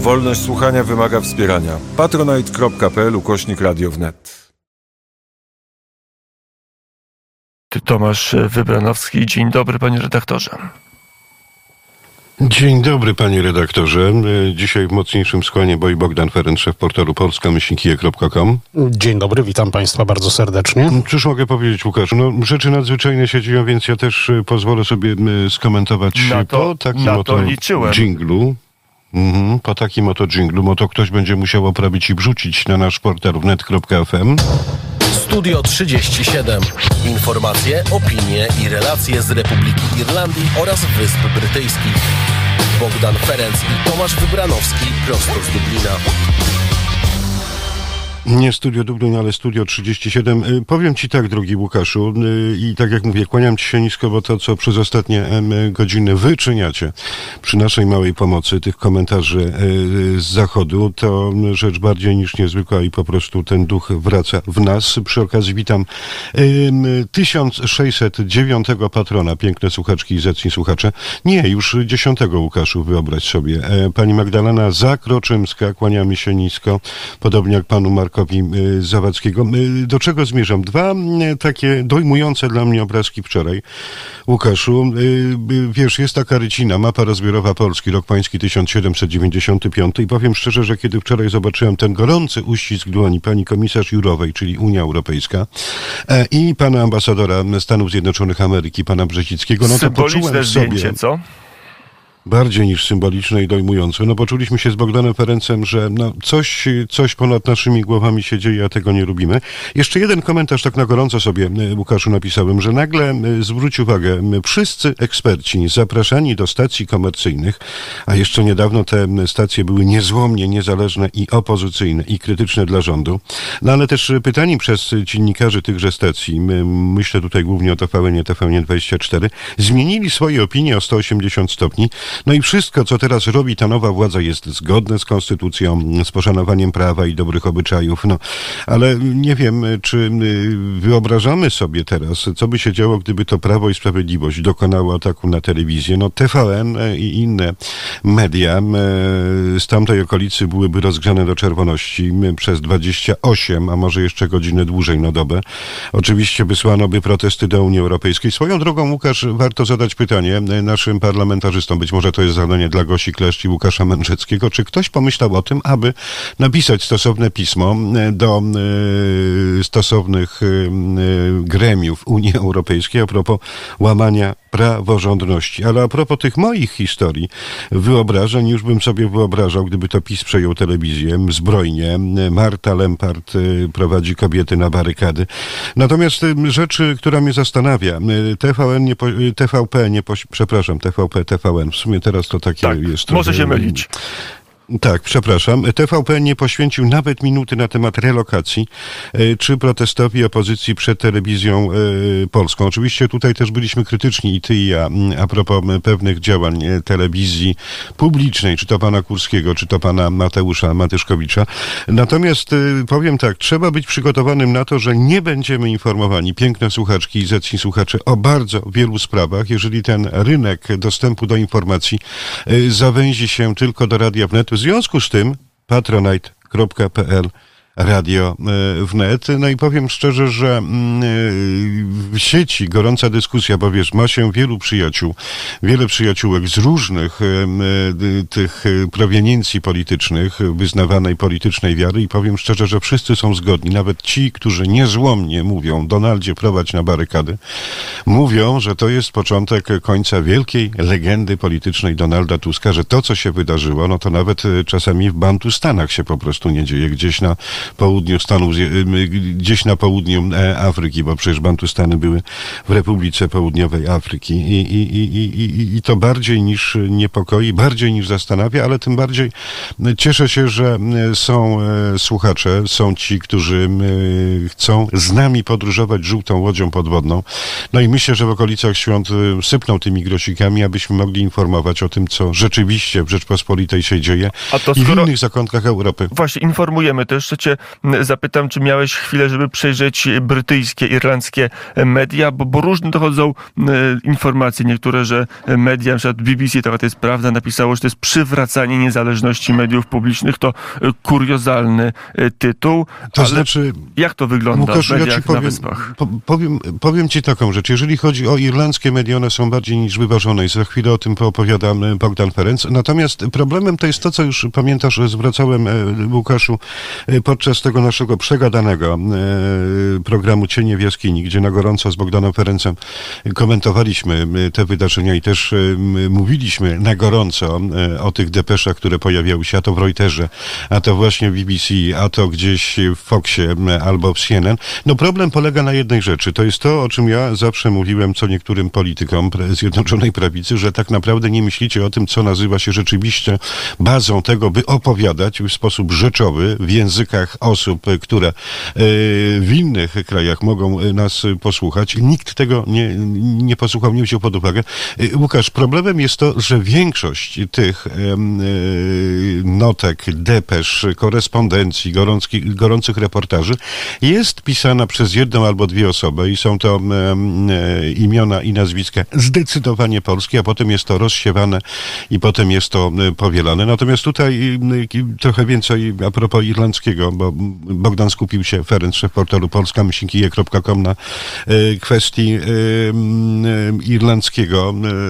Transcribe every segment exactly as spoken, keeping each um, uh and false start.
Wolność słuchania wymaga wspierania. patronite kropka p l ukośnik radio wnet. Tomasz Wybranowski. Dzień dobry, panie redaktorze. Dzień dobry, panie redaktorze. Dzisiaj w mocniejszym skłanie boi Bogdan Ferenc, szef portalu polska myślnik kije kropka com. Dzień dobry, witam państwa bardzo serdecznie. Cóż mogę powiedzieć, Łukaszu? No, rzeczy nadzwyczajne się dzieją, więc ja też pozwolę sobie skomentować na to, po takim na oto to liczyłem. dżinglu. Mhm, po takim oto dżinglu, bo to ktoś będzie musiał oprawić i wrzucić na nasz portal wnet kropka f m. Studio trzydzieści siedem. Informacje, opinie i relacje z Republiki Irlandii oraz Wysp Brytyjskich. Bogdan Ferenc i Tomasz Wybranowski prosto z Dublina. Nie Studio Dublin, ale Studio trzydzieści siedem. Powiem ci tak, drogi Łukaszu, i tak jak mówię, kłaniam ci się nisko, bo to, co przez ostatnie godziny wyczyniacie przy naszej małej pomocy, tych komentarzy z zachodu, to rzecz bardziej niż niezwykła i po prostu ten duch wraca w nas. Przy okazji witam tysiąc sześćset dziewiątego patrona, piękne słuchaczki i zacni słuchacze. Nie, już dziesiątego, Łukaszu, wyobraź sobie. Pani Magdalena Zakroczymska, kłaniamy się nisko, podobnie jak panu Markowi Zawadzkiego. Do czego zmierzam? Dwa takie dojmujące dla mnie obrazki wczoraj. Łukaszu, wiesz, jest taka rycina, mapa rozbiorowa Polski, rok pański tysiąc siedemset dziewięćdziesiąty piąty i powiem szczerze, że kiedy wczoraj zobaczyłem ten gorący uścisk dłoni pani komisarz Jurowej, czyli Unia Europejska, i pana ambasadora Stanów Zjednoczonych Ameryki, pana Brzezickiego, no to poczułem w sobie... Zdjęcie, co? Bardziej niż symboliczne i dojmujące. No poczuliśmy się z Bogdanem Ferencem, że no coś, coś ponad naszymi głowami się dzieje, a tego nie lubimy. Jeszcze jeden komentarz tak na gorąco sobie, Łukaszu, napisałem, że nagle zwróć uwagę, wszyscy eksperci zapraszani do stacji komercyjnych, a jeszcze niedawno te stacje były niezłomnie niezależne i opozycyjne i krytyczne dla rządu. No ale też pytani przez dziennikarzy tychże stacji, myślę tutaj głównie o T V N, T V N dwadzieścia cztery, zmienili swoje opinie o sto osiemdziesiąt stopni. No i wszystko, co teraz robi ta nowa władza, jest zgodne z konstytucją, z poszanowaniem prawa i dobrych obyczajów. No, ale nie wiem, czy wyobrażamy sobie teraz, co by się działo, gdyby to Prawo i Sprawiedliwość dokonało ataku na telewizję. No T V N i inne media z tamtej okolicy byłyby rozgrzane do czerwoności przez dwadzieścia osiem, a może jeszcze godzinę dłużej na dobę. Oczywiście wysłano by protesty do Unii Europejskiej. Swoją drogą, Łukasz, warto zadać pytanie naszym parlamentarzystom, być może to jest zadanie dla Gosi Kleszcz i Łukasza Mędrzeckiego. Czy ktoś pomyślał o tym, aby napisać stosowne pismo do y, stosownych y, gremiów Unii Europejskiej a propos łamania praworządności? Ale a propos tych moich historii, wyobrażeń, już bym sobie wyobrażał, gdyby to PiS przejął telewizję zbrojnie. Marta Lempart y, prowadzi kobiety na barykady. Natomiast y, rzecz, która mnie zastanawia, y, T V N nie po, y, T V P nie po, przepraszam, T V P, T V N. W sumie teraz to takie tak, jest... może się mylić. Tak, przepraszam. T V P nie poświęcił nawet minuty na temat relokacji czy protestowi opozycji przed telewizją polską. Oczywiście tutaj też byliśmy krytyczni i ty i ja a propos pewnych działań telewizji publicznej, czy to pana Kurskiego, czy to pana Mateusza Matyszkowicza. Natomiast powiem tak, trzeba być przygotowanym na to, że nie będziemy informowani, piękne słuchaczki i zacni słuchacze, o bardzo wielu sprawach, jeżeli ten rynek dostępu do informacji zawęzi się tylko do Radia Wnet. W związku z tym patronite kropka p l Radio Wnet. No i powiem szczerze, że w sieci gorąca dyskusja, bo wiesz, ma się wielu przyjaciół, wiele przyjaciółek z różnych tych proweniencji politycznych, wyznawanej politycznej wiary i powiem szczerze, że wszyscy są zgodni. Nawet ci, którzy niezłomnie mówią Donaldzie prowadź na barykady, mówią, że to jest początek końca wielkiej legendy politycznej Donalda Tuska, że to, co się wydarzyło, no to nawet czasami w Bantustanach się po prostu nie dzieje, gdzieś na południu Stanów, gdzieś na południu Afryki, bo przecież Bantustany były w Republice Południowej Afryki i, i, i, i, i to bardziej niż niepokoi, bardziej niż zastanawia, ale tym bardziej cieszę się, że są słuchacze, są ci, którzy chcą z nami podróżować żółtą łodzią podwodną. No i myślę, że w okolicach świąt sypną tymi grosikami, abyśmy mogli informować o tym, co rzeczywiście w Rzeczpospolitej się dzieje A to i skoro... w innych zakątkach Europy. Właśnie, informujemy. To jeszcze cię jeszcze zapytam, czy miałeś chwilę, żeby przejrzeć brytyjskie, irlandzkie media, bo, bo różne dochodzą informacje, niektóre, że media, na przykład B B C, to jest prawda, napisało, że to jest przywracanie niezależności mediów publicznych. To kuriozalny tytuł. To ale znaczy, jak to wygląda Łukaszu, w mediach ja ci powiem, na Wyspach? Po, powiem, powiem ci taką rzecz. Jeżeli chodzi o irlandzkie media, one są bardziej niż wyważone i za chwilę o tym poopowiada Bogdan Ferenc. Natomiast problemem to jest to, co już pamiętasz, że zwracałem, Łukaszu, podczas tego naszego przegadanego programu Cienie w jaskini, gdzie na gorąco z Bogdanem Ferencem komentowaliśmy te wydarzenia i też mówiliśmy na gorąco o tych depeszach, które pojawiały się, a to w Reuterze, a to właśnie w B B C, a to gdzieś w Foxie albo w C N N. No problem polega na jednej rzeczy. To jest to, o czym ja zawsze mówiłem co niektórym politykom Zjednoczonej Prawicy, że tak naprawdę nie myślicie o tym, co nazywa się rzeczywiście bazą tego, by opowiadać w sposób rzeczowy w językach osób, które w innych krajach mogą nas posłuchać. Nikt tego nie, nie posłuchał, nie wziął pod uwagę. Łukasz, problemem jest to, że większość tych notek, depesz, korespondencji, gorącki, gorących reportaży jest pisana przez jedną albo dwie osoby i są to e, imiona i nazwiska zdecydowanie polskie, a potem jest to rozsiewane i potem jest to e, powielane. Natomiast tutaj e, trochę więcej a propos irlandzkiego, bo Bogdan skupił się, Ferenc, szef portalu polska myślnik kije kropka com na e, kwestii e, e, irlandzkiego,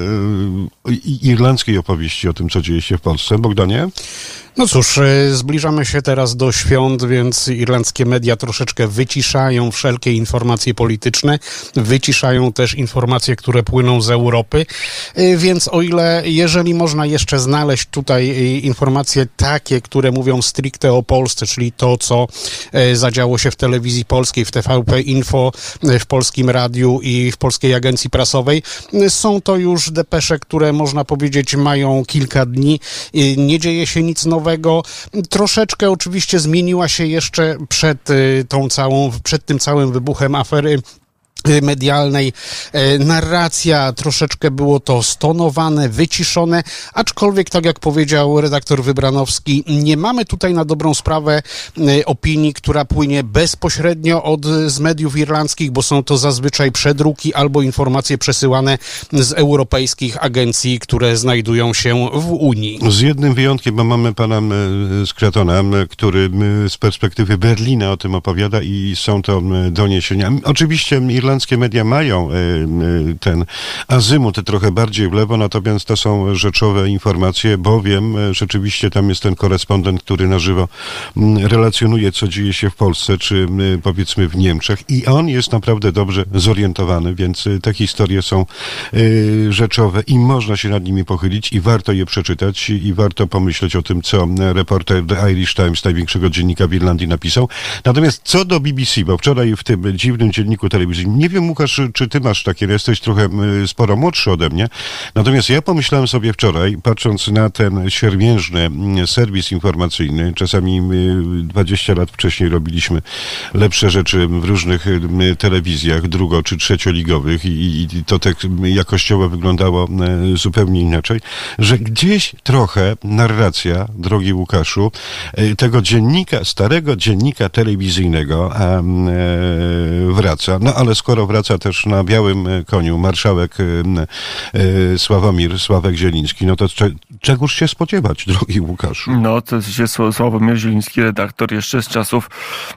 e, irlandzkiej opowieści o tym, co dzieje się w Polsce. Bogdanie? No cóż, zbliżamy się teraz do świąt, więc irlandzkie media troszeczkę wyciszają wszelkie informacje polityczne, wyciszają też informacje, które płyną z Europy, więc o ile, jeżeli można jeszcze znaleźć tutaj informacje takie, które mówią stricte o Polsce, czyli to, co zadziało się w telewizji polskiej, w T V P Info, w Polskim Radiu i w Polskiej Agencji Prasowej, są to już depesze, które można powiedzieć mają kilka dni, nie dzieje się nic nowego. Troszeczkę oczywiście zmieniła się jeszcze przed tą całą, przed tym całym wybuchem afery medialnej. Narracja, troszeczkę było to stonowane, wyciszone, aczkolwiek tak jak powiedział redaktor Wybranowski, nie mamy tutaj na dobrą sprawę opinii, która płynie bezpośrednio od, z mediów irlandzkich, bo są to zazwyczaj przedruki albo informacje przesyłane z europejskich agencji, które znajdują się w Unii. Z jednym wyjątkiem, bo mamy pana Skratona, który z perspektywy Berlina o tym opowiada i są to doniesienia. Oczywiście irlandzkie media mają ten azymut trochę bardziej w lewo, natomiast to są rzeczowe informacje, bowiem rzeczywiście tam jest ten korespondent, który na żywo relacjonuje, co dzieje się w Polsce, czy powiedzmy w Niemczech i on jest naprawdę dobrze zorientowany, więc te historie są rzeczowe i można się nad nimi pochylić i warto je przeczytać i warto pomyśleć o tym, co reporter The Irish Times, największego dziennika w Irlandii, napisał. Natomiast co do B B C, bo wczoraj w tym dziwnym dzienniku telewizyjnym, nie wiem, Łukasz, czy ty masz takie, jesteś trochę sporo młodszy ode mnie, natomiast ja pomyślałem sobie wczoraj, patrząc na ten siermiężny serwis informacyjny, czasami dwadzieścia lat wcześniej robiliśmy lepsze rzeczy w różnych telewizjach drugo- czy trzecioligowych i, i to tak jakościowo wyglądało zupełnie inaczej, że gdzieś trochę narracja, drogi Łukaszu, tego dziennika, starego dziennika telewizyjnego e, wraca. No ale skoro wraca też na białym koniu marszałek e, Sławomir Sławek Zieliński, no to cze, czegoż się spodziewać, drogi Łukaszu? No to jest Sławomir Zieliński, redaktor jeszcze z czasów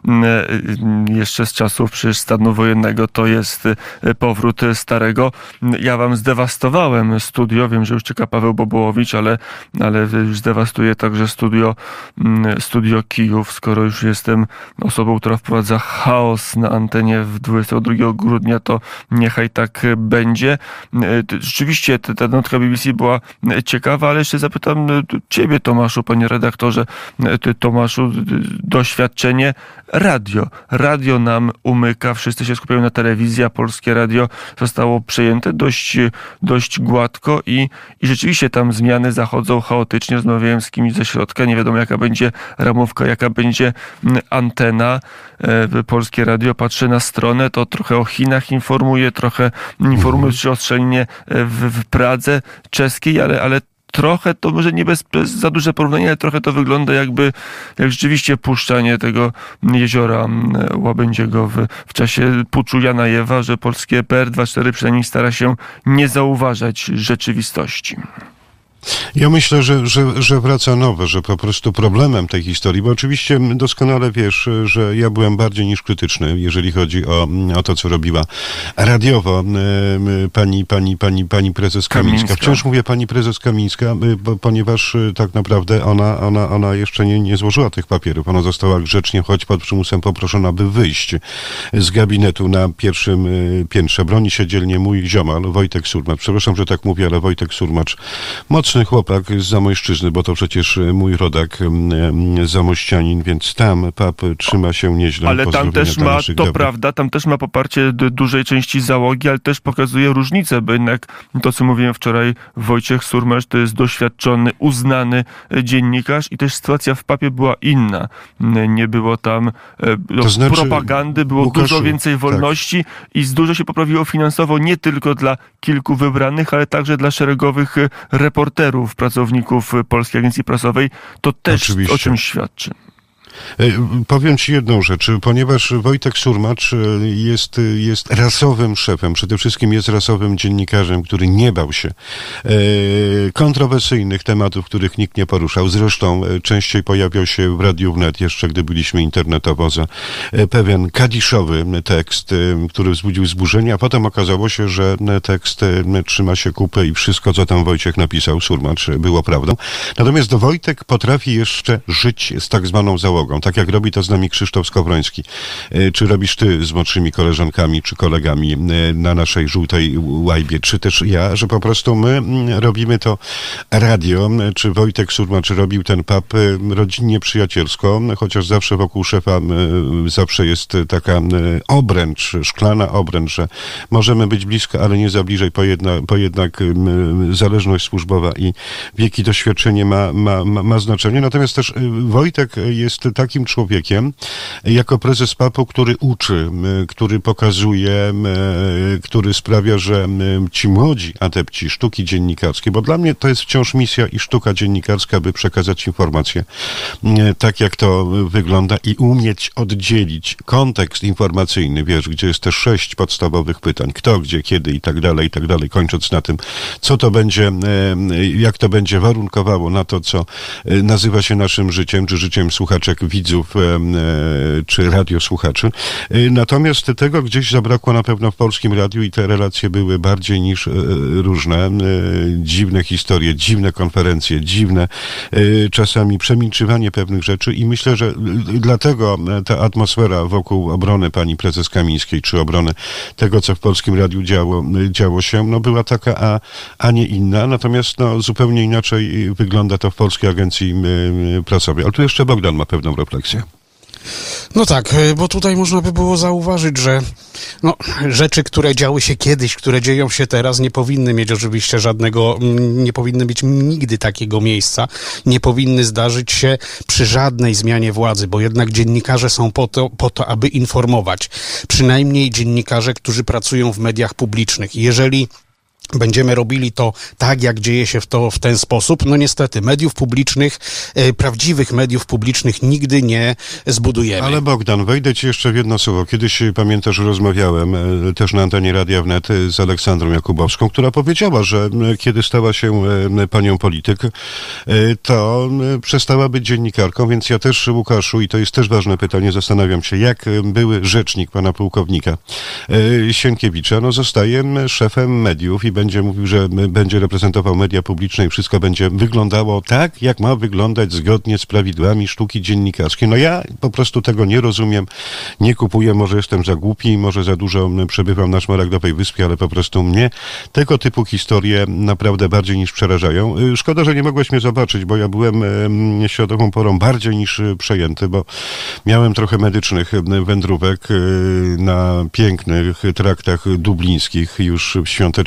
jeszcze z czasów przecież stanu wojennego, to jest powrót starego. Ja wam zdewastowałem studio, wiem, że już czeka Paweł Bobołowicz, ale, ale już zdewastuję także studio, studio Kijów, skoro już jestem osobą, która wprowadza chaos na antenie w dwudziestego drugiego grudnia, to niechaj tak będzie. Rzeczywiście ta notka B B C była ciekawa, ale jeszcze zapytam ciebie, Tomaszu, panie redaktorze. Ty, Tomaszu, doświadczenie radio. Radio nam umyka, wszyscy się skupiają na telewizji, a Polskie Radio zostało przejęte dość, dość gładko i, i rzeczywiście tam zmiany zachodzą chaotycznie. Rozmawiałem z kimś ze środka, nie wiadomo jaka będzie ramówka, jaka będzie antena. Polskie Radio patrzy na stronę, to trochę o Chinach informuje, trochę informuje o strzelinie w, w Pradze czeskiej, ale, ale trochę to może nie bez, bez za duże porównanie, ale trochę to wygląda jakby jak rzeczywiście puszczanie tego jeziora Łabędziego w, w czasie puczu Janajewa, że polskie P R dwadzieścia cztery przynajmniej stara się nie zauważać rzeczywistości. Ja myślę, że, że, że wraca nowe, że po prostu problemem tej historii, bo oczywiście doskonale wiesz, że ja byłem bardziej niż krytyczny, jeżeli chodzi o, o to, co robiła radiowo pani, pani, pani, pani prezes Kamińska. Kamińska. Wciąż mówię pani prezes Kamińska, bo, ponieważ tak naprawdę ona, ona, ona jeszcze nie, nie złożyła tych papierów. Ona została grzecznie, choć pod przymusem poproszona, by wyjść z gabinetu na pierwszym piętrze. Broni się dzielnie mój ziomal, Wojtek Surmacz. Przepraszam, że tak mówię, ale Wojtek Surmacz, mocny chłopak z Zamojszczyzny, bo to przecież mój rodak zamościanin, więc tam pap trzyma się nieźle. Ale tam też ma, to dobrych. Prawda, tam też ma poparcie dużej części załogi, ale też pokazuje różnicę, bo jednak to, co mówiłem wczoraj, Wojciech Surmacz to jest doświadczony, uznany dziennikarz i też sytuacja w papie była inna. Nie było tam to znaczy, propagandy, było Łukaszu, dużo więcej wolności tak. i dużo się poprawiło finansowo nie tylko dla kilku wybranych, ale także dla szeregowych reporterów, pracowników Polskiej Agencji Prasowej. To też Oczywiście. o czymś świadczy. Powiem ci jedną rzecz, ponieważ Wojtek Surmacz jest, jest rasowym szefem, przede wszystkim jest rasowym dziennikarzem, który nie bał się kontrowersyjnych tematów, których nikt nie poruszał. Zresztą częściej pojawiał się w Radiu Wnet, jeszcze gdy byliśmy internetowo, za pewien kadiszowy tekst, który wzbudził wzburzenie, a potem okazało się, że tekst trzyma się kupy i wszystko, co tam Wojciech napisał, Surmacz, było prawdą. Natomiast Wojtek potrafi jeszcze żyć z tak zwaną załogą. Tak jak robi to z nami Krzysztof Skowroński. Czy robisz ty z młodszymi koleżankami czy kolegami na naszej żółtej łajbie, czy też ja, że po prostu my robimy to radio, czy Wojtek Surmacz robił ten pub rodzinnie, przyjacielsko, chociaż zawsze wokół szefa zawsze jest taka obręcz, szklana obręcz, że możemy być blisko, ale nie za bliżej, bo jednak, bo jednak zależność służbowa i wiek i doświadczenie ma, ma, ma, ma znaczenie. Natomiast też Wojtek jest takim człowiekiem, jako prezes papu, który uczy, który pokazuje, który sprawia, że ci młodzi adepci sztuki dziennikarskiej, bo dla mnie to jest wciąż misja i sztuka dziennikarska, by przekazać informacje tak, jak to wygląda i umieć oddzielić kontekst informacyjny, wiesz, gdzie jest też sześć podstawowych pytań, kto, gdzie, kiedy i tak dalej, i tak dalej, kończąc na tym, co to będzie, jak to będzie warunkowało na to, co nazywa się naszym życiem, czy życiem słuchaczek, widzów, czy radiosłuchaczy. Natomiast tego gdzieś zabrakło na pewno w Polskim Radiu i te relacje były bardziej niż różne. Dziwne historie, dziwne konferencje, dziwne czasami przemilczywanie pewnych rzeczy i myślę, że dlatego ta atmosfera wokół obrony pani prezes Kamińskiej, czy obrony tego, co w Polskim Radiu działo, działo się, no była taka, a, a nie inna. Natomiast no, zupełnie inaczej wygląda to w Polskiej Agencji Prasowej. Ale tu jeszcze Bogdan ma pewną refleksję. No tak, bo tutaj można by było zauważyć, że no, rzeczy, które działy się kiedyś, które dzieją się teraz, nie powinny mieć oczywiście żadnego, nie powinny mieć nigdy takiego miejsca, nie powinny zdarzyć się przy żadnej zmianie władzy, bo jednak dziennikarze są po to, po to, aby informować. Przynajmniej dziennikarze, którzy pracują w mediach publicznych. Jeżeli będziemy robili to tak, jak dzieje się w to w ten sposób, no niestety mediów publicznych, e, prawdziwych mediów publicznych nigdy nie zbudujemy. Ale Bogdan, wejdę ci jeszcze w jedno słowo. Kiedyś, pamiętasz, rozmawiałem e, też na antenie Radia Wnet z Aleksandrą Jakubowską, która powiedziała, że e, kiedy stała się e, panią polityk, e, to e, przestała być dziennikarką, więc ja też, Łukaszu, i to jest też ważne pytanie, zastanawiam się, jak były rzecznik pana pułkownika e, Sienkiewicza, no zostaje szefem mediów i będzie mówił, że będzie reprezentował media publiczne i wszystko będzie wyglądało tak, jak ma wyglądać zgodnie z prawidłami sztuki dziennikarskiej. No ja po prostu tego nie rozumiem, nie kupuję, może jestem za głupi, może za dużo przebywam na Szmaragdowej Wyspie, ale po prostu mnie tego typu historie naprawdę bardziej niż przerażają. Szkoda, że nie mogłeś mnie zobaczyć, bo ja byłem środową porą bardziej niż przejęty, bo miałem trochę medycznych wędrówek na pięknych traktach dublińskich już w świątecznym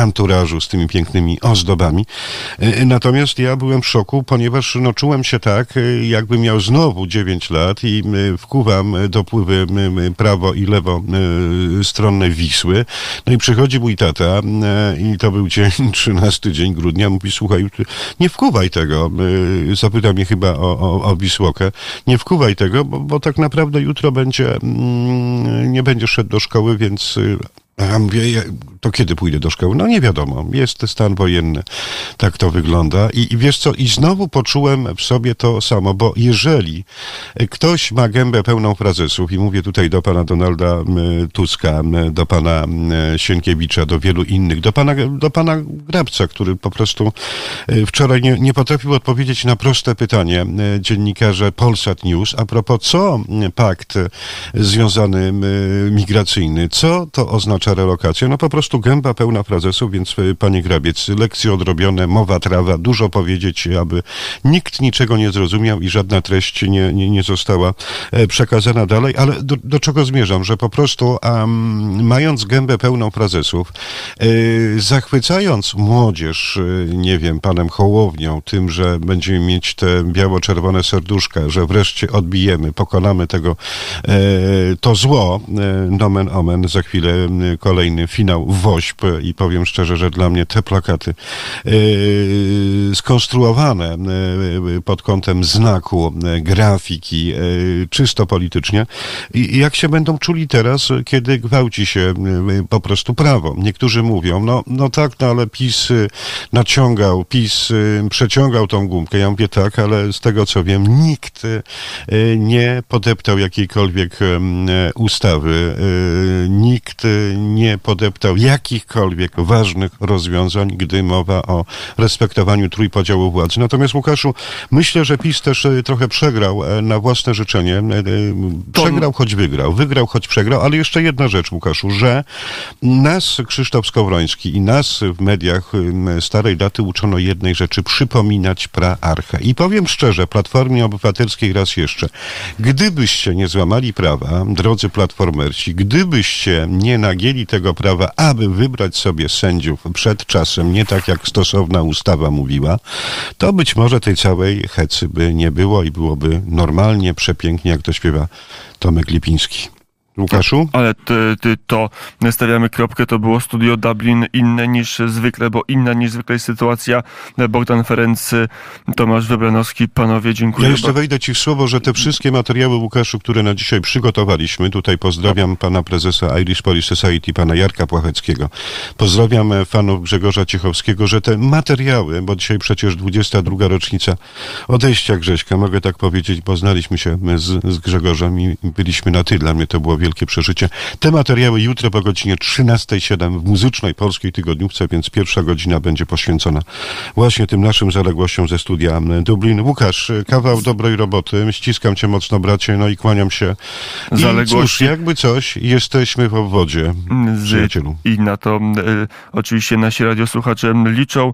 anturażu z tymi pięknymi ozdobami. Natomiast ja byłem w szoku, ponieważ no, czułem się tak, jakbym miał znowu dziewięć lat i wkuwam dopływy prawo i lewo stronne Wisły. No i przychodzi mój tata i to był dzień, trzynasty dzień grudnia, mówi, słuchaj, nie wkuwaj tego. Zapytał mnie chyba o, o, o Wisłokę. Nie wkuwaj tego, bo, bo tak naprawdę jutro będzie, nie będzie szedł do szkoły, więc... A ja mówię, to kiedy pójdę do szkoły? No nie wiadomo, jest stan wojenny, tak to wygląda. I, i wiesz co, i znowu poczułem w sobie to samo, bo jeżeli ktoś ma gębę pełną frazesów, i mówię tutaj do pana Donalda Tuska, do pana Sienkiewicza, do wielu innych, do pana, do pana Grabca, który po prostu wczoraj nie, nie potrafił odpowiedzieć na proste pytanie dziennikarze Polsat News, a propos co pakt związany migracyjny, co to oznacza relokacja? No po prostu gęba pełna frazesów, więc panie Grabiec, lekcje odrobione, mowa trawa, dużo powiedzieć, aby nikt niczego nie zrozumiał i żadna treść nie, nie, nie została przekazana dalej, ale do, do czego zmierzam? Że po prostu um, mając gębę pełną frazesów, yy, zachwycając młodzież, yy, nie wiem, panem Hołownią, tym, że będziemy mieć te biało-czerwone serduszka, że wreszcie odbijemy, pokonamy tego, yy, to zło, yy, nomen omen, za chwilę yy, kolejny finał WOŚP i powiem szczerze, że dla mnie te plakaty yy, skonstruowane yy, pod kątem znaku, yy, grafiki, yy, czysto politycznie, i jak się będą czuli teraz, kiedy gwałci się yy, po prostu prawo. Niektórzy mówią, no, no tak, no ale PiS yy, naciągał, PiS yy, przeciągał tą gumkę. Ja mówię tak, ale z tego co wiem, nikt yy, nie podeptał jakiejkolwiek yy, ustawy, yy, nikt yy, nie podeptał jakichkolwiek ważnych rozwiązań, gdy mowa o respektowaniu trójpodziału władzy. Natomiast, Łukaszu, myślę, że PiS też trochę przegrał na własne życzenie. Przegrał, choć wygrał. Wygrał, choć przegrał. Ale jeszcze jedna rzecz, Łukaszu, że nas, Krzysztof Skowroński, i nas w mediach starej daty uczono jednej rzeczy: przypominać praarchę. I powiem szczerze, Platformie Obywatelskiej raz jeszcze, gdybyście nie złamali prawa, drodzy platformerci, gdybyście nie nagięli tego prawa, aby wybrać sobie sędziów przed czasem, nie tak jak stosowna ustawa mówiła, to być może tej całej hecy by nie było i byłoby normalnie, przepięknie, jak to śpiewa Tomek Lipiński. Łukaszu? Ale ty, ty to stawiamy kropkę, to było Studio Dublin inne niż zwykle, bo inna niż zwykle jest sytuacja. Bogdan Ferenc, Tomasz Wybranowski, panowie, dziękuję. Ja jeszcze wejdę ci w słowo, że te wszystkie materiały, Łukaszu, które na dzisiaj przygotowaliśmy, tutaj pozdrawiam pana prezesa Irish Police Society, pana Jarka Płacheckiego, pozdrawiam fanów Grzegorza Ciechowskiego, że te materiały, bo dzisiaj przecież dwudziesta druga rocznica odejścia Grześka, mogę tak powiedzieć, bo znaliśmy się z, z Grzegorzem i byliśmy na ty, dla mnie to było wielkie przeżycie. Te materiały jutro po godzinie trzynastej siedem w muzycznej polskiej tygodniówce, więc pierwsza godzina będzie poświęcona właśnie tym naszym zaległościom ze studia Dublin. Łukasz, kawał dobrej roboty. Ściskam cię mocno, bracie, no i kłaniam się. I cóż, jakby coś, jesteśmy w obwodzie, przyjacielu. I na to y, oczywiście nasi radiosłuchacze liczą.